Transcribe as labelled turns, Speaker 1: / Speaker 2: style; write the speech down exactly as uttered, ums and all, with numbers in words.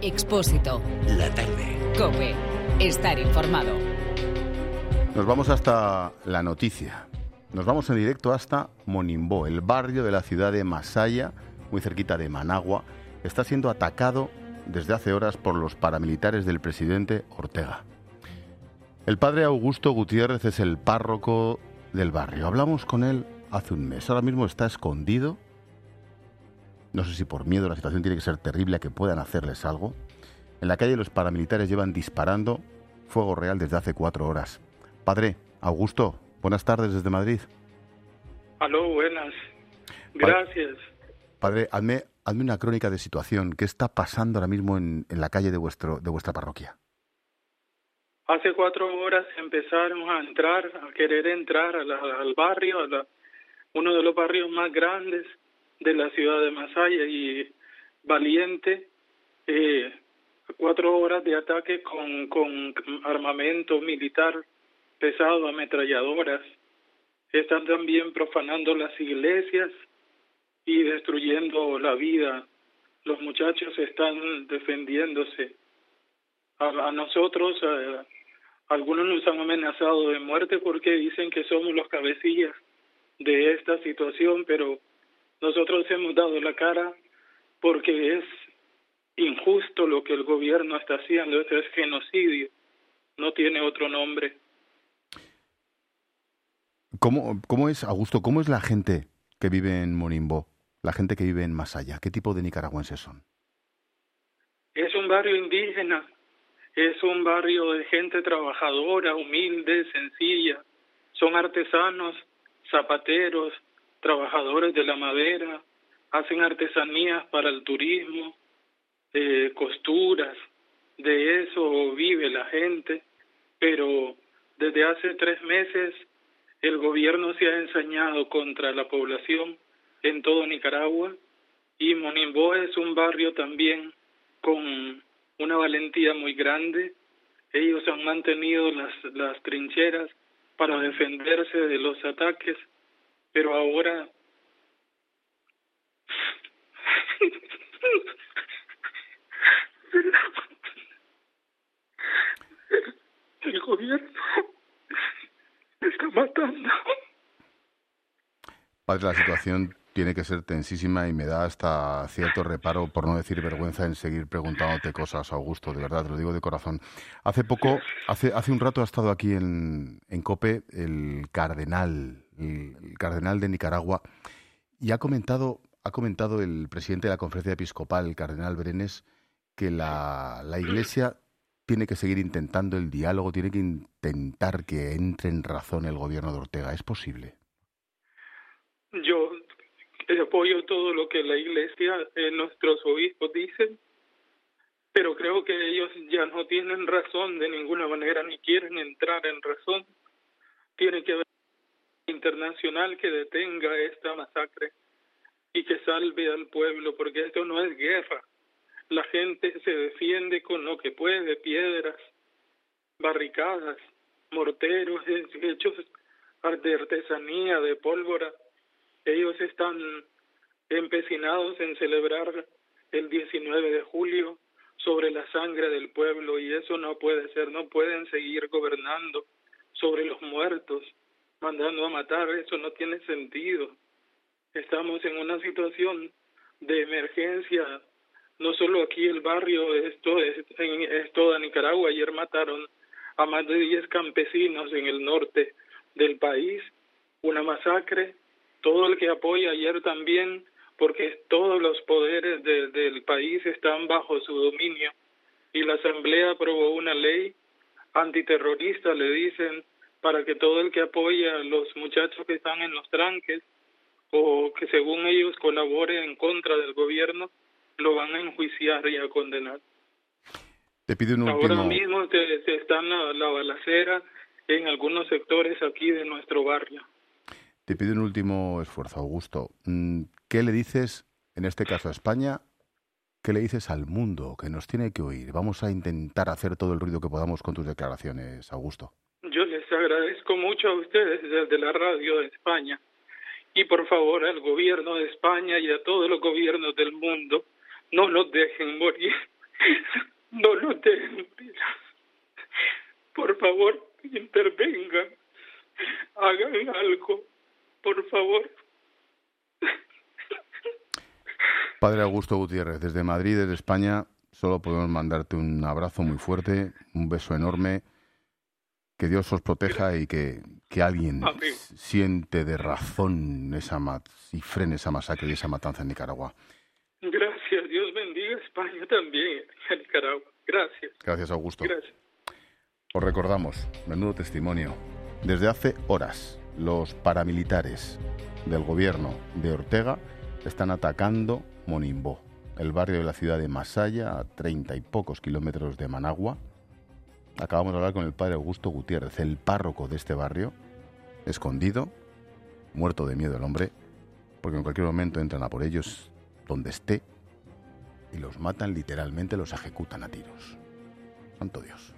Speaker 1: Expósito.
Speaker 2: La tarde.
Speaker 1: COPE. Estar informado.
Speaker 3: Nos vamos hasta la noticia. Nos vamos en directo hasta Monimbó, el barrio de la ciudad de Masaya, muy cerquita de Managua. Está siendo atacado desde hace horas por los paramilitares del presidente Ortega. El padre Augusto Gutiérrez es el párroco del barrio. Hablamos con él hace un mes. Ahora mismo está escondido. No sé si por miedo, la situación tiene que ser terrible a que puedan hacerles algo. En la calle los paramilitares llevan disparando fuego real desde hace cuatro horas. Padre Augusto, buenas tardes desde Madrid.
Speaker 4: Aló, buenas. Gracias.
Speaker 3: Padre, hazme, hazme una crónica de situación. ¿Qué está pasando ahora mismo en, en la calle de vuestro de vuestra parroquia?
Speaker 4: Hace cuatro horas empezaron a entrar, a querer entrar a la, al barrio, a la, uno de los barrios más grandes de la ciudad de Masaya, y Valiente, eh, cuatro horas de ataque con, con armamento militar pesado, ametralladoras. Están también profanando las iglesias y destruyendo la vida. Los muchachos están defendiéndose. A, a nosotros, a, algunos nos han amenazado de muerte porque dicen que somos los cabecillas de esta situación, pero nosotros hemos dado la cara porque es injusto lo que el gobierno está haciendo. Esto es genocidio, no tiene otro nombre.
Speaker 3: ¿Cómo, cómo es, Augusto, cómo es la gente que vive en Monimbó, la gente que vive en Masaya? ¿Qué tipo de nicaragüenses son?
Speaker 4: Es un barrio indígena, es un barrio de gente trabajadora, humilde, sencilla. Son artesanos, zapateros, trabajadores de la madera, hacen artesanías para el turismo, eh, costuras, de eso vive la gente, pero desde hace tres meses el gobierno se ha ensañado contra la población en todo Nicaragua, y Monimbó es un barrio también con una valentía muy grande. Ellos han mantenido las, las trincheras para defenderse de los ataques, pero ahora el gobierno está matando.
Speaker 3: Padre, la situación tiene que ser tensísima y me da hasta cierto reparo, por no decir vergüenza, en seguir preguntándote cosas, Augusto, de verdad, te lo digo de corazón. Hace poco, hace hace un rato ha estado aquí en, en COPE el cardenal, el, el cardenal de Nicaragua, y ha comentado, ha comentado el presidente de la Conferencia Episcopal, el cardenal Brenes, que la, la Iglesia tiene que seguir intentando el diálogo, tiene que intentar que entre en razón el gobierno de Ortega. ¿Es posible?
Speaker 4: Yo apoyo todo lo que la Iglesia, eh, nuestros obispos dicen, pero creo que ellos ya no tienen razón de ninguna manera, ni quieren entrar en razón. Tiene que haber un internacional que detenga esta masacre y que salve al pueblo, porque esto no es guerra. La gente se defiende con lo que puede, piedras, barricadas, morteros hechos de artesanía, de pólvora. Ellos están empecinados en celebrar el diecinueve de julio sobre la sangre del pueblo, y eso no puede ser. No pueden seguir gobernando sobre los muertos, mandando a matar. Eso no tiene sentido. Estamos en una situación de emergencia. No solo aquí el barrio, esto es, es toda Nicaragua. Ayer mataron a más de diez campesinos en el norte del país, una masacre. Todo el que apoya ayer también, porque todos los poderes de, del país están bajo su dominio, y la Asamblea aprobó una ley antiterrorista, le dicen, para que todo el que apoya a los muchachos que están en los tranques o que según ellos colabore en contra del gobierno, lo van a enjuiciar y a condenar.
Speaker 3: Te pido un
Speaker 4: Ahora
Speaker 3: último...
Speaker 4: mismo se, se está la, la balacera en algunos sectores aquí de nuestro barrio.
Speaker 3: Te pido un último esfuerzo, Augusto. ¿Qué le dices, en este caso a España, qué le dices al mundo que nos tiene que oír? Vamos a intentar hacer todo el ruido que podamos con tus declaraciones, Augusto.
Speaker 4: Yo les agradezco mucho a ustedes desde la radio de España, y por favor al gobierno de España y a todos los gobiernos del mundo, no los dejen morir. favor, intervengan, hagan algo, por favor.
Speaker 3: Padre Augusto Gutiérrez, desde Madrid, desde España, solo podemos mandarte un abrazo muy fuerte, un beso enorme, que Dios os proteja y que, que alguien
Speaker 4: Amén.
Speaker 3: siente de razón esa mat y frene esa masacre y esa matanza en Nicaragua.
Speaker 4: Gracias, Dios bendiga a España también, a Nicaragua. Gracias.
Speaker 3: Gracias, Augusto.
Speaker 4: Gracias.
Speaker 3: Os recordamos, menudo testimonio. Desde hace horas, los paramilitares del gobierno de Ortega están atacando Monimbó, el barrio de la ciudad de Masaya, a treinta y pocos kilómetros de Managua. Acabamos de hablar con el padre Augusto Gutiérrez, el párroco de este barrio, escondido, muerto de miedo el hombre, porque en cualquier momento entran a por ellos donde esté y los matan literalmente, los ejecutan a tiros. Santo Dios.